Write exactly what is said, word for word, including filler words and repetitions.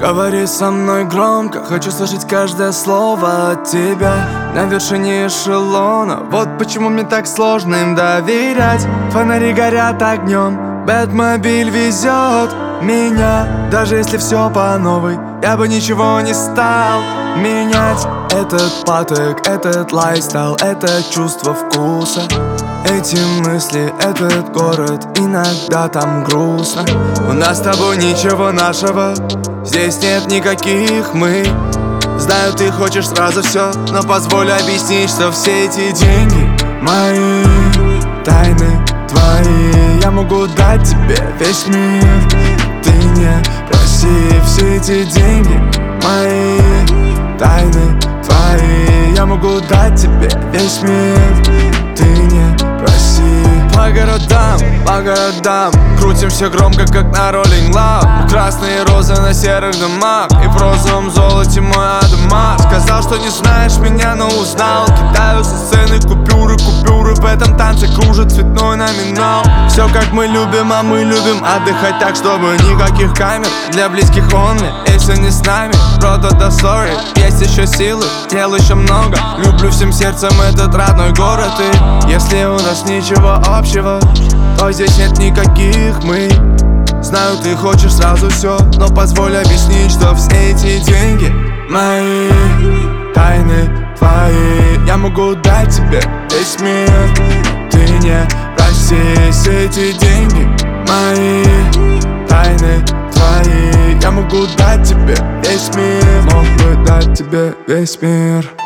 Говори со мной громко, хочу слышать каждое слово от тебя. На вершине эшелона, вот почему мне так сложно им доверять. Фонари горят огнем, Бэтмобиль везет меня. Даже если все по новой, я бы ничего не стал менять. Этот поток, этот лайфстайл, это чувство вкуса, эти мысли, этот город, иногда там грустно. У нас с тобой ничего нашего, здесь нет никаких мы. Знаю, ты хочешь сразу все, но позволь объяснить, что все эти деньги мои, тайны твои. Я могу дать тебе весь мир, ты не проси. Все эти деньги мои, тайны твои. Я могу дать тебе весь мир, ты не проси. По городам, по городам крутимся громко, как на Rolling Loud. Красные розы на серых домах и в розовом золоте мой Адамас. Сказал, что не знаешь меня, но узнал. Кидаю со сцены купюры, купюры. В этом танце кружит цветной номинал. Все как мы любим, а мы любим отдыхать так, чтобы никаких камер. Для близких only, если не с нами, просто да sorry. Есть еще силы, дел еще много. Люблю всем сердцем этот родной город. И если у нас ничего общего, то здесь нет никаких мы. Знаю, ты хочешь сразу все, но позволь объяснить, что все эти деньги мои, тайны твои. Я могу дать тебе весь мир, ты не проси. Все эти деньги мои, тайны твои. Я могу дать тебе весь мир, мог бы дать тебе весь мир.